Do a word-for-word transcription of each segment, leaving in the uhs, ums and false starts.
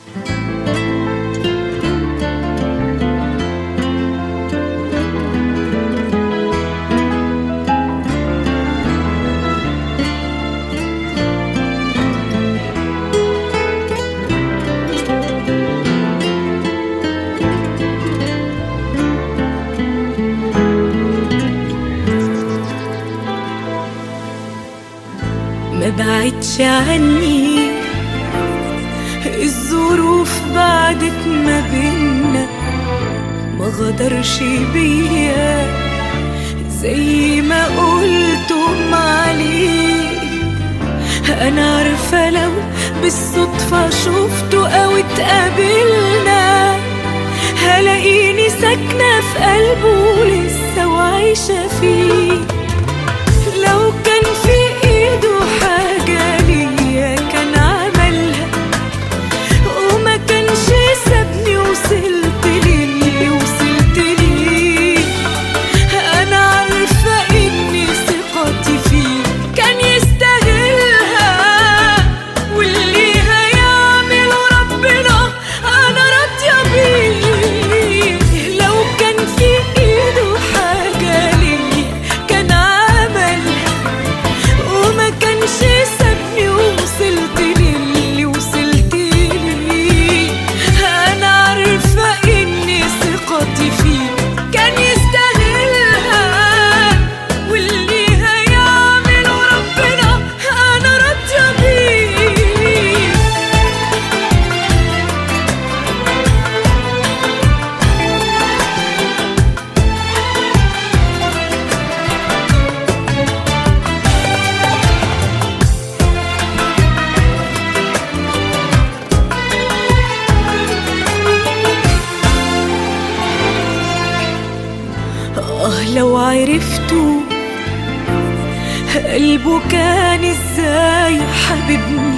ما بعدش عني، الظروف بعدت ما بينا، ما غدرش بيا زي ما قلتم عليه. انا عارفة لو بالصدفة شفته او اتقابلنا هلاقيني ساكنة في قلبه لسه وعايشة فيه. لو كان في ايده حاجة ليا كان عملها، وما كانش سابني وصلت للي وصلت ليه. انا عارفة اني ثقتي فيه كان يستاهلها، واللي هيعمله ربنا انا راضية بيه. لو كان في ايده حاجة ليا كان عملها، وما كانش سابني ووصلت للي وصلت ليه. انا عارفة اني ثقتي فيه كان يستاهلها، واللي هيعمله ربنا انا راضية بيه. آه لو عرفتوا قلبه كان ازاي حبيبني،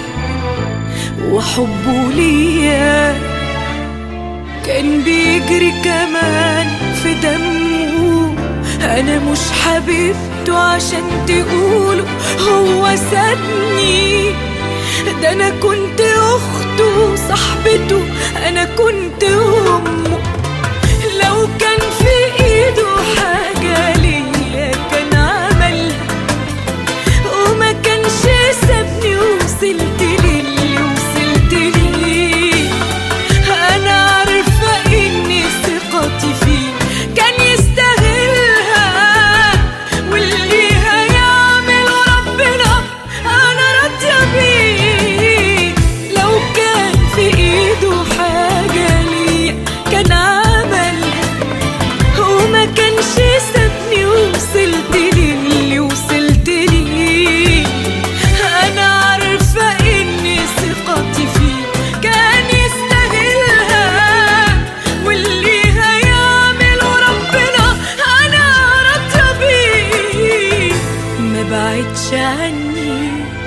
وحبه ليا كان بيجري كمان في دمه. انا مش حبيبته عشان تقولوا هو سابني، ده انا كنت اخته صاحبته، انا كنت امه. لو كان في ايده حاجة ليا كان عملها، وما كانش سابني وصلت للي وصلت ليه. انا عارفة اني ثقتي فيه كان يستاهلها، واللي هيعمله ربنا انا راضية بيه. لو كان في ايده حاجة ليا كان عملها، وما كانش سابني ووصلت للي وصلت ليه. انا عارفة اني ثقتي فيه كان يستاهلها، واللي هيعمله ربنا انا راضية بيه. ما بعدش عني،